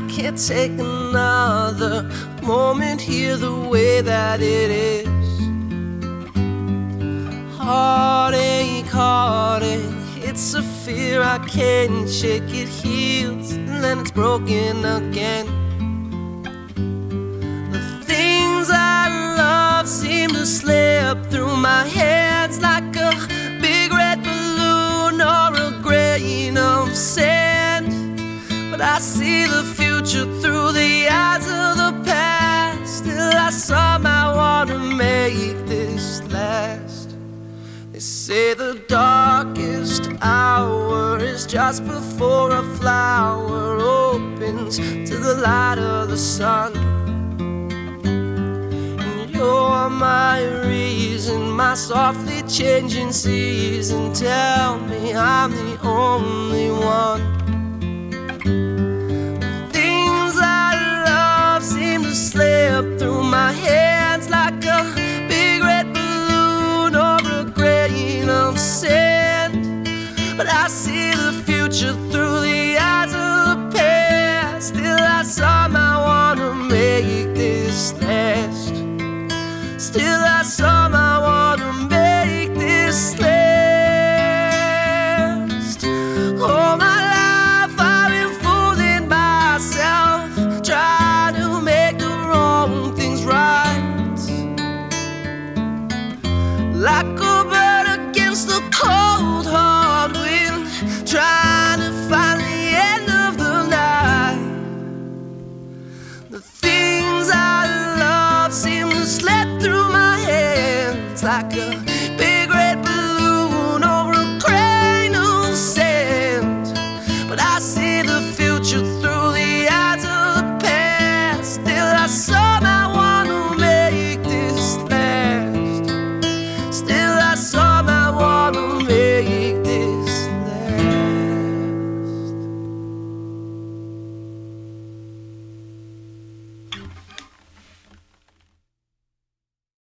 can't take another moment here the way that it is. Heartache, heartache, it's a fear I can't shake. It heals and then it's broken again. The things I love seem to slip through my hands like a big red balloon or a grain of sand. But I see the future through the eyes of the past. Still I somehow wanna make this last. They say the darkest hour is just before a flower opens to the light of the sun. And you're my reason, my softly changing season. Tell me I'm the only one. Slip through my hands like a big red balloon or a grain of sand. But I see the future through the eyes of the past. Still I somehow wanna make this last. Still I somehow wanna make this last. All my life I've been fooling myself, trying to make things right. Like a bird against the cold hard wind, trying to find the end of the night. The things I love seem to slip through my hands like a